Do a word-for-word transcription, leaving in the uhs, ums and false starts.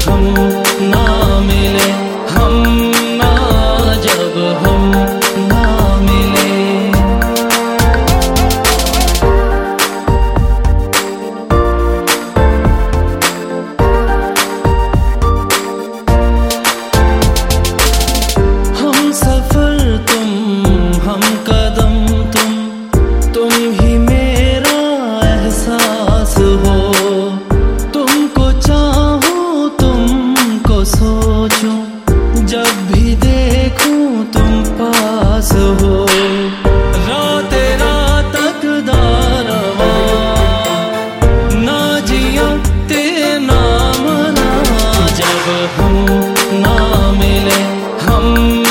हम ना मिले, हम ना जब हम ना मिले। हम सफर तुम, हम कदम तुम, तुम ही मेरा एहसास हो। तुमको चाहूं, तुमको सोचूं, जब भी देखूं तुम पास हो। रात रात तक दारवा ना जिया तेरे नाम ना, जब हम ना मिले, हम